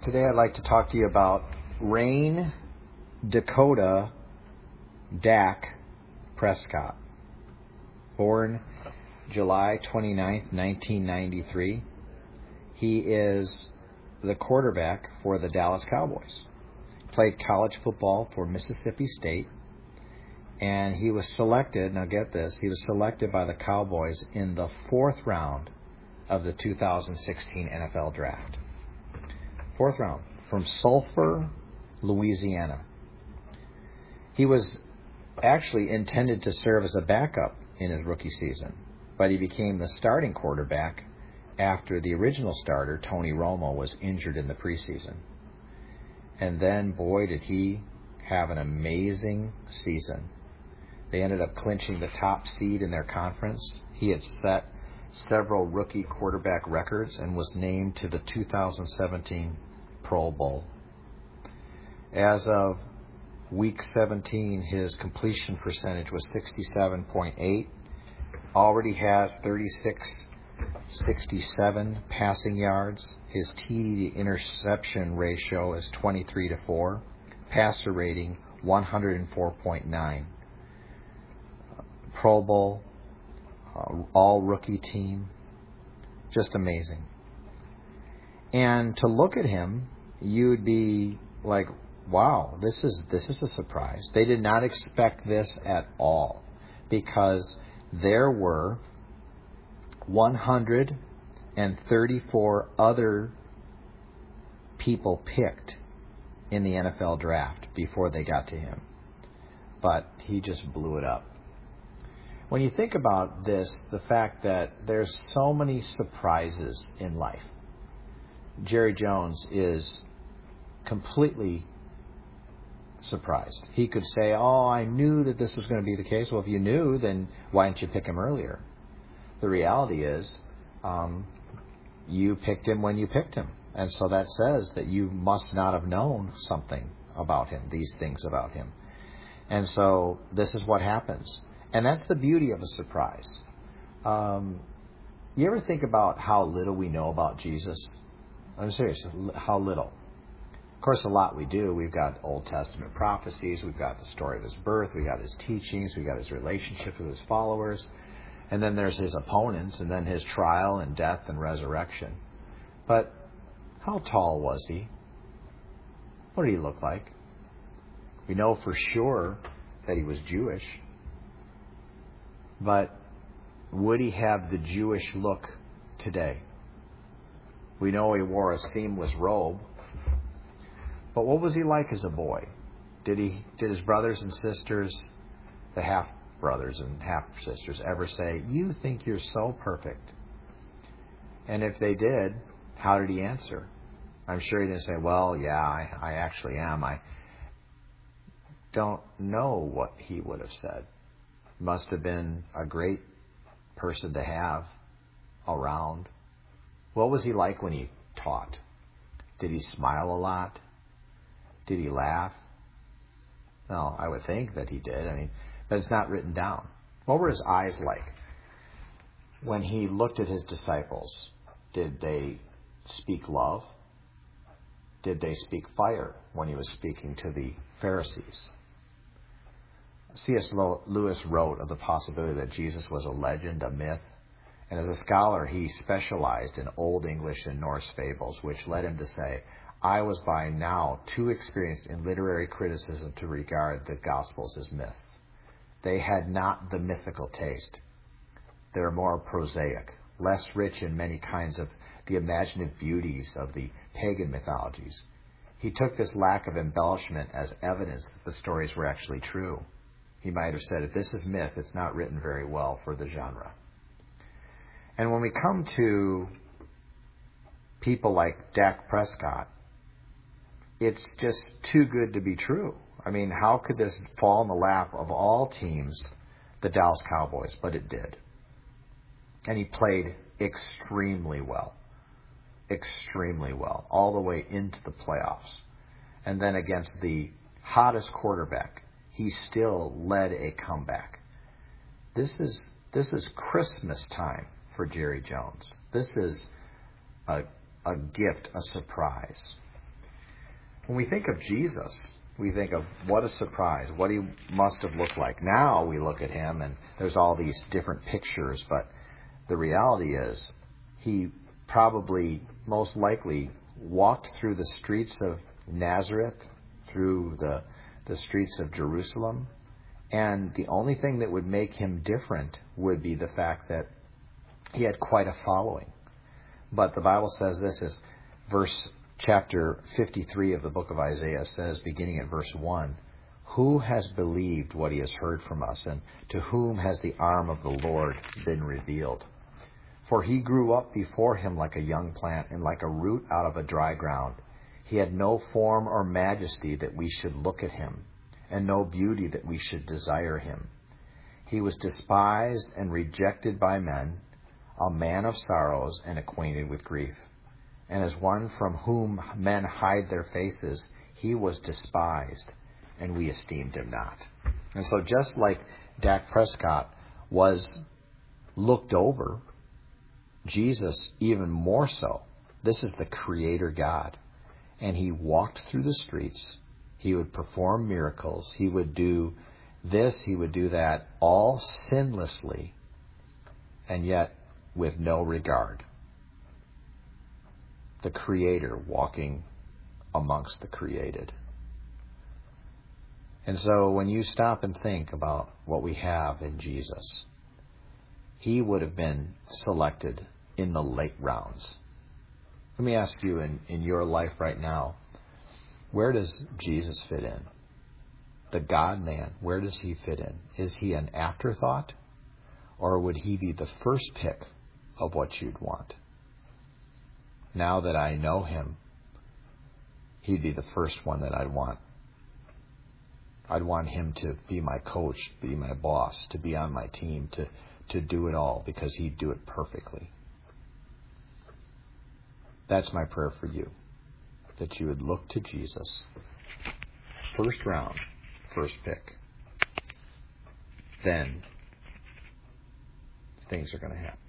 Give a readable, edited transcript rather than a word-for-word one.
Today I'd like to talk to you about Rayne Dakota Dak Prescott. Born July 29th, 1993. He is the quarterback for the Dallas Cowboys. Played college football for Mississippi State. And he was selected, now get this, he was selected by the Cowboys in the 4th round of the 2016 NFL Draft. 4th round, from Sulphur, Louisiana. He was actually intended to serve as a backup in his rookie season, but he became the starting quarterback after the original starter, Tony Romo, was injured in the preseason. And then, boy, did he have an amazing season. They ended up clinching the top seed in their conference. He had set several rookie quarterback records and was named to the 2017 Pro Bowl. As of week 17, his completion percentage was 67.8. Already has 36.67 passing yards. His TD to interception ratio is 23-4. Passer rating 104.9. Pro Bowl, all rookie team, just amazing. And to look at him, you'd be like, wow, this is a surprise. They did not expect this at all, because there were 134 other people picked in the NFL draft before they got to him. But he just blew it up. When you think about this, the fact that there's so many surprises in life. Jerry Jones is completely surprised. He could say, oh, I knew that this was going to be the case. Well, if you knew, then why didn't you pick him earlier? The reality is, you picked him when you picked him. And so that says that you must not have known something about him, these things about him. And so this is what happens. And that's the beauty of a surprise. You ever think about how little we know about Jesus? I'm serious, how little? Of course, a lot we do. We've got Old Testament prophecies. We've got the story of his birth. We've got his teachings. We've got his relationship with his followers. And then there's his opponents, and then his trial and death and resurrection. But how tall was he? What did he look like? We know for sure that he was Jewish. But would he have the Jewish look today? We know he wore a seamless robe. But what was he like as a boy? Did his brothers and sisters, the half-brothers and half-sisters, ever say, you think you're so perfect? And if they did, how did he answer? I'm sure he didn't say, well, yeah, I actually am. I don't know what he would have said. Must have been a great person to have around. What was he like when he taught? Did he smile a lot? Did he laugh? No, I would think that he did. But it's not written down. What were his eyes like? When he looked at his disciples, did they speak love? Did they speak fire when he was speaking to the Pharisees? C.S. Lewis wrote of the possibility that Jesus was a legend, a myth. And as a scholar, he specialized in Old English and Norse fables, which led him to say, I was by now too experienced in literary criticism to regard the Gospels as myths. They had not the mythical taste. They were more prosaic, less rich in many kinds of the imaginative beauties of the pagan mythologies. He took this lack of embellishment as evidence that the stories were actually true. He might have said, if this is myth, it's not written very well for the genre. And when we come to people like Dak Prescott, it's just too good to be true. How could this fall in the lap of all teams, the Dallas Cowboys? But it did. And he played extremely well, all the way into the playoffs. And then against the hottest quarterback, he still led a comeback. This is Christmas time for Jerry Jones. This is a gift, a surprise. When we think of Jesus, we think of what a surprise, what he must have looked like. Now we look at him and there's all these different pictures, but the reality is he probably most likely walked through the streets of Nazareth, through the streets of Jerusalem, and the only thing that would make him different would be the fact that he had quite a following. But the Bible says this is chapter 53 of the book of Isaiah says, beginning at verse 1, "Who has believed what he has heard from us, and to whom has the arm of the Lord been revealed? For he grew up before him like a young plant, and like a root out of a dry ground. He had no form or majesty that we should look at him, and no beauty that we should desire him. He was despised and rejected by men, a man of sorrows and acquainted with grief. And as one from whom men hide their faces, he was despised, and we esteemed him not." And so just like Dak Prescott was looked over, Jesus even more so. This is the Creator God. And he walked through the streets. He would perform miracles. He would do this, he would do that, all sinlessly, and yet with no regard. The Creator walking amongst the created. And so when you stop and think about what we have in Jesus, he would have been selected in the late rounds. Let me ask you, in your life right now, where does Jesus fit in? The God-man, where does he fit in? Is he an afterthought? Or would he be the first pick of what you'd want? Now that I know him, he'd be the first one that I'd want. I'd want him to be my coach, be my boss, to be on my team, to do it all, because he'd do it perfectly. That's my prayer for you, that you would look to Jesus. First round, first pick. Then things are going to happen.